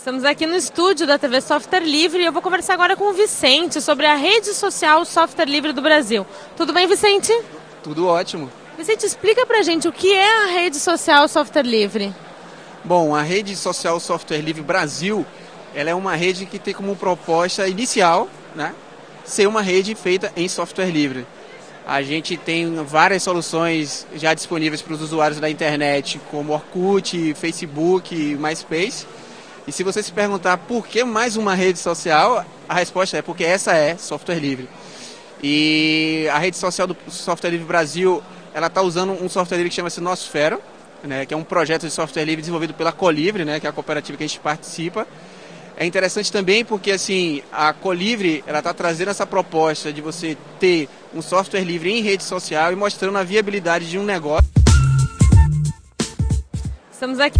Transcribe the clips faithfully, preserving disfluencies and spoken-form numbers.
Estamos aqui no estúdio da T V Software Livre e eu vou conversar agora com o Vicente sobre a rede social Software Livre do Brasil. Tudo bem, Vicente? Tudo ótimo. Vicente, explica pra gente o que é a rede social Software Livre. Bom, a rede social Software Livre Brasil, ela é uma rede que tem como proposta inicial, né, ser uma rede feita em software livre. A gente tem várias soluções já disponíveis para os usuários da internet, como Orkut, Facebook, MySpace. E se você se perguntar por que mais uma rede social, a resposta é porque essa é software livre. E a rede social do Software Livre Brasil, ela está usando um software livre que chama-se Nosfero, né, que é um projeto de software livre desenvolvido pela Colivre, né, que é a cooperativa que a gente participa. É interessante também porque assim, a Colivre está trazendo essa proposta de você ter um software livre em rede social e mostrando a viabilidade de um negócio. Estamos aqui.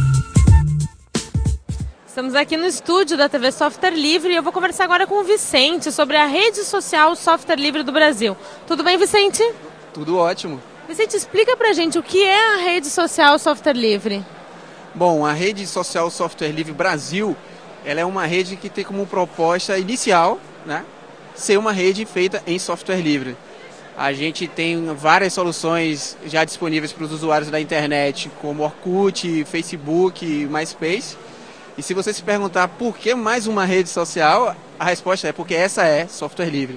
Estamos aqui no estúdio da T V Software Livre e eu vou conversar agora com o Vicente sobre a rede social Software Livre do Brasil. Tudo bem, Vicente? Tudo ótimo. Vicente, explica pra gente o que é a rede social Software Livre. Bom, a rede social Software Livre Brasil, ela é uma rede que tem como proposta inicial, né, ser uma rede feita em software livre. A gente tem várias soluções já disponíveis para os usuários da internet, como Orkut, Facebook, MySpace. E se você se perguntar por que mais uma rede social, a resposta é porque essa é software livre.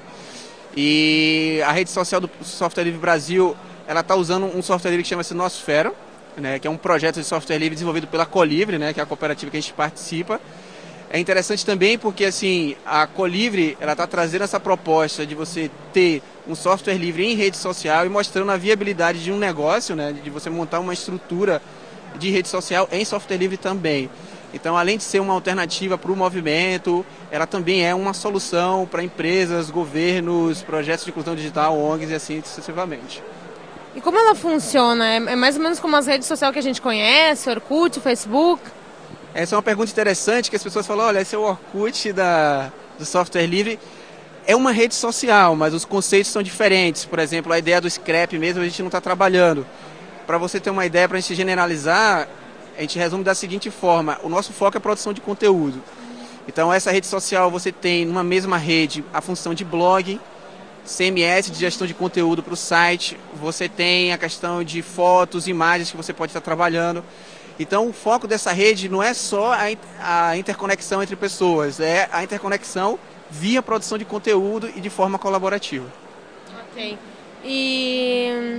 E a rede social do Software Livre Brasil, ela está usando um software livre que chama-se Nosfero, né, que é um projeto de software livre desenvolvido pela Colivre, né, que é a cooperativa que a gente participa. É interessante também porque assim, a Colivre está trazendo essa proposta de você ter um software livre em rede social e mostrando a viabilidade de um negócio, né, de você montar uma estrutura de rede social em software livre também. Então, além de ser uma alternativa para o movimento, ela também é uma solução para empresas, governos, projetos de inclusão digital, O N Gs e assim sucessivamente. E como ela funciona? É mais ou menos como as redes sociais que a gente conhece, Orkut, Facebook? Essa é uma pergunta interessante, que as pessoas falam, olha, esse é o Orkut da, do software livre. É uma rede social, mas os conceitos são diferentes. Por exemplo, a ideia do scrap mesmo a gente não está trabalhando. Para você ter uma ideia, para a gente generalizar, a gente resume da seguinte forma: o nosso foco é a produção de conteúdo. Então, essa rede social, você tem numa mesma rede a função de blog, C M S de gestão de conteúdo para o site, você tem a questão de fotos, imagens que você pode estar trabalhando. Então, o foco dessa rede não é só a, a interconexão entre pessoas, é a interconexão via produção de conteúdo e de forma colaborativa. Ok. E...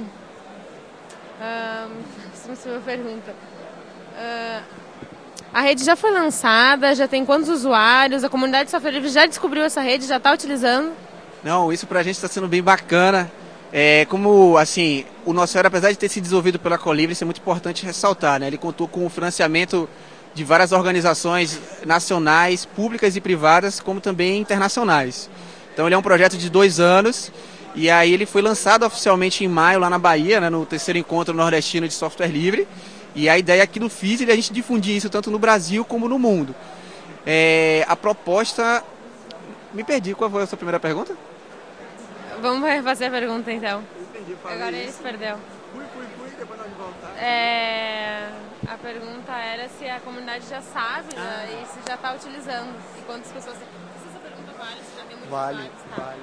Um, essa é uma pergunta. Uh, a rede já foi lançada, já tem quantos usuários? A comunidade de software livre já descobriu essa rede, já está utilizando? Não, isso para a gente está sendo bem bacana. É, como, assim, o Nosfero, apesar de ter sido desenvolvido pela Colivre, isso é muito importante ressaltar, né? Ele contou com o financiamento de várias organizações nacionais, públicas e privadas, como também internacionais. Então ele é um projeto de dois anos e aí ele foi lançado oficialmente em maio lá na Bahia, né, no terceiro encontro nordestino de software livre. E a ideia aqui do F I S é a gente difundir isso tanto no Brasil como no mundo. É, a proposta... Me perdi, qual foi a sua primeira pergunta? Vamos refazer a pergunta então. Entendi, falei Agora isso. ele se perdeu. Fui, fui, fui, depois nós voltar. É, a pergunta era se a comunidade já sabe, Ah. né, e se já está utilizando. E quantas pessoas... Não sei se essa pergunta vale, se já tem muitos Vale, usuários, tá? vale.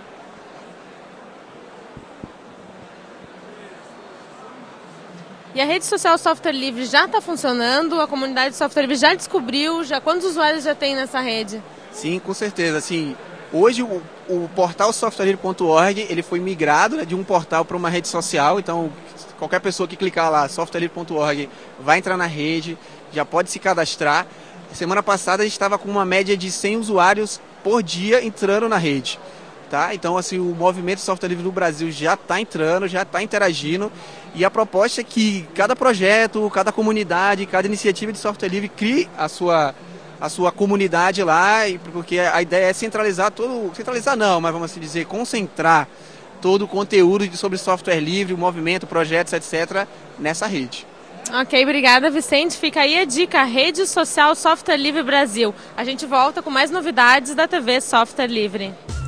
E a rede social Software Livre já está funcionando? A comunidade de software livre já descobriu? Já, quantos usuários já tem nessa rede? Sim, com certeza. Assim, hoje o, o portal software livre ponto org ele foi migrado, né, de um portal para uma rede social. Então, qualquer pessoa que clicar lá, software livre ponto org, vai entrar na rede, já pode se cadastrar. Semana passada a gente estava com uma média de cem usuários por dia entrando na rede. Tá? Então, assim, o movimento software livre no Brasil já está entrando, já está interagindo. E a proposta é que cada projeto, cada comunidade, cada iniciativa de software livre crie a sua, a sua comunidade lá, porque a ideia é centralizar todo... Centralizar não, mas vamos assim dizer, concentrar todo o conteúdo sobre software livre, o movimento, projetos, etcétera, nessa rede. Ok, obrigada, Vicente. Fica aí a dica, a Rede Social Software Livre Brasil. A gente volta com mais novidades da T V Software Livre.